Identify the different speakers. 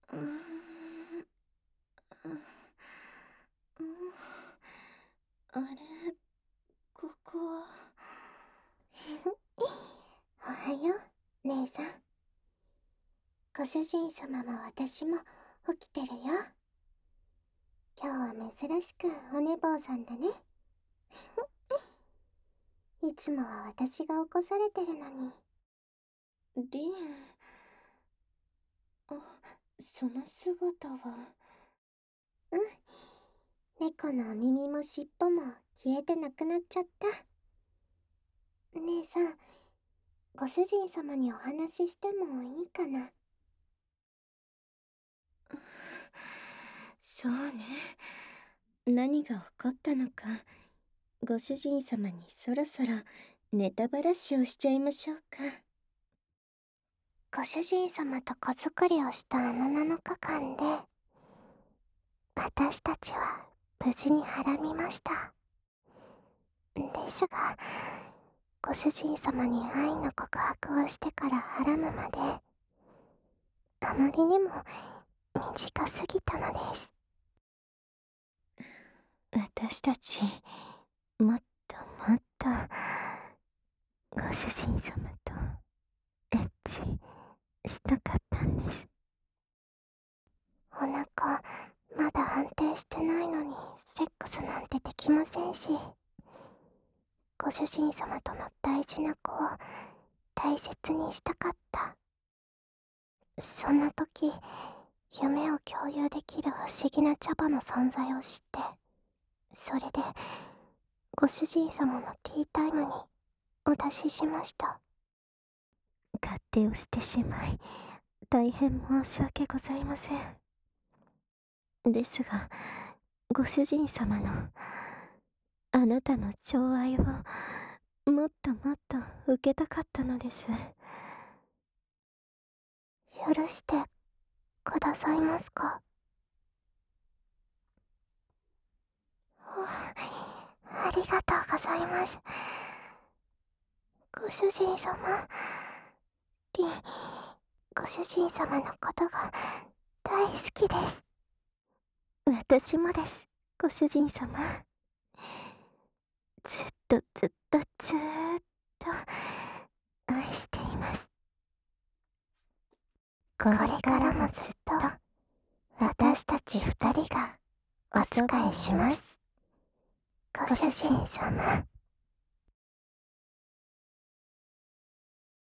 Speaker 1: うーん、あれ、ここは。おはよう、姉さん。ご主人様も私も起きてるよ。今日は珍しくお寝坊さんだね。いつもは私が起こされてるのに。リン、あ、その姿は。うん。猫のお耳も尻尾も消えてなくなっちゃった。姉さん、ご主人様にお話ししてもいいかな。そうね。何が起こったのか、ご主人様にそろそろネタばらしをしちゃいましょうか。ご主人様と子作りをしたあの7日間で、私たちは無事にはらみました。ですが、ご主人様に愛の告白をしてからはらむまで、あまりにも短すぎたのです。私たち、もっともっと、ご主人様とエッチしたかったんです。お腹、まだ安定してないのに、セックスなんてできませんし、ご主人様との大事な子を大切にしたかった。そんな時、夢を共有できる不思議な茶葉の存在を知って、それで、ご主人様のティータイムにお出ししました。勝手をしてしまい、大変申し訳ございません。ですが、ご主人様の、あなたの寵愛を、もっともっと受けたかったのです。許してくださいますか？ありがとうございます。ご主人様、リン、ご主人様のことが大好きです。私もです、ご主人様。ずっとずっとずーっと愛しています。これからもずっと私たち2人がお仕えします。ご主人様。